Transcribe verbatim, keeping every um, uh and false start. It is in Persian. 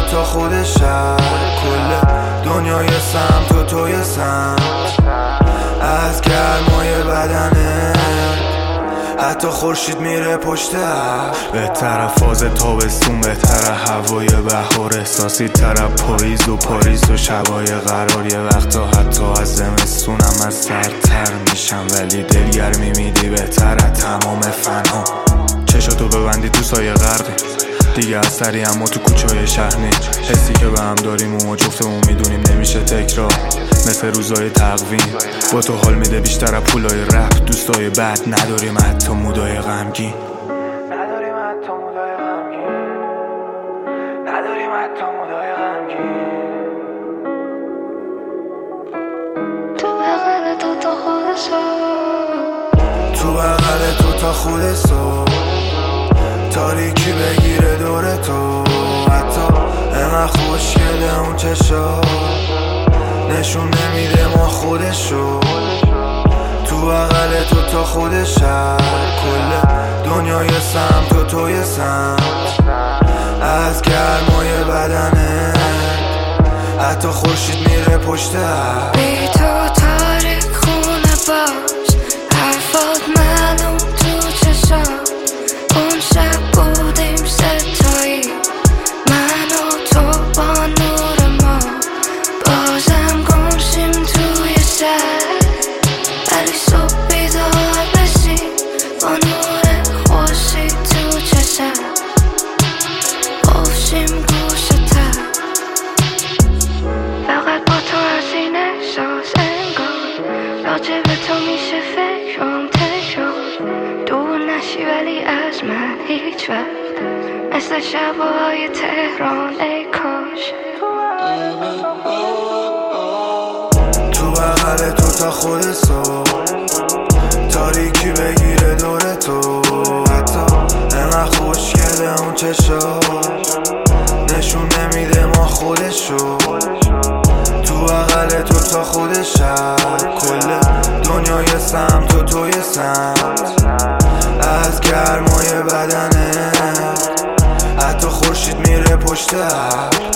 تا خود شب، کل دنیای سمت و توی سمت، از گرمای بدنه حتی خورشید میره پشت ابر. بهتره فاز تابستون، بهتره هوای بهار، احساسی تره پاییز و پاریس و شبای قرار. یه وقتا حتی از زمستونم از سرتر میشم، ولی دلگرمی میدی بهتره تمام فنا. چشاتو ببندی تو سایه غرقی دیگه، از سری اما تو کوچه شهر نیست. حسی که به هم داریم و ما جفتمون میدونیم نمیشه تکرار، مثل روزای تقویم. با تو حال میده بیشتر از پولای رپ، دوستای بد نداریم حتی مودای غمگین. نداریم حتی مودای غمگین، نداریم حتی مودای غمگین. تو بغل تو تا خود صبح، تو بغل تو تا خود صبح، تاریکی بگیره دور تو، حتی انقدر خوشگله اون چشا، نشون نمیده ما خودشو. تو بغل تو تا خود شب، کل دنیای سمت و توی سمت، از گرمای بدنه حتی خورشید میره پشت ابر. بی تو تاریک خونه باش، حرفات معلوم تو چشام. اون شب بودیم ستایی، من و تو با نور ما، بازم گمشیم توی شهر، ولی صبح بیدار بشیم با نور خورشید تو چشم، قفشیم گوشتر. فقط با تو از این احساس انگار راجع به تو میشه فکرم تکرار. دور نشی ولی از من هیچ وقت، مثل شبای تهران ای کاش. تو بغل تو تا خود صبح، تاریکی بگیره دور تو، حتی انقدر خوشگله اون چشا، نشون نمیده ما خودشو. تو بغل تو تا خود شب، کل دنیای سمت و توی سمت، از گرمای بدنه حتی خورشید میره پشت ابر.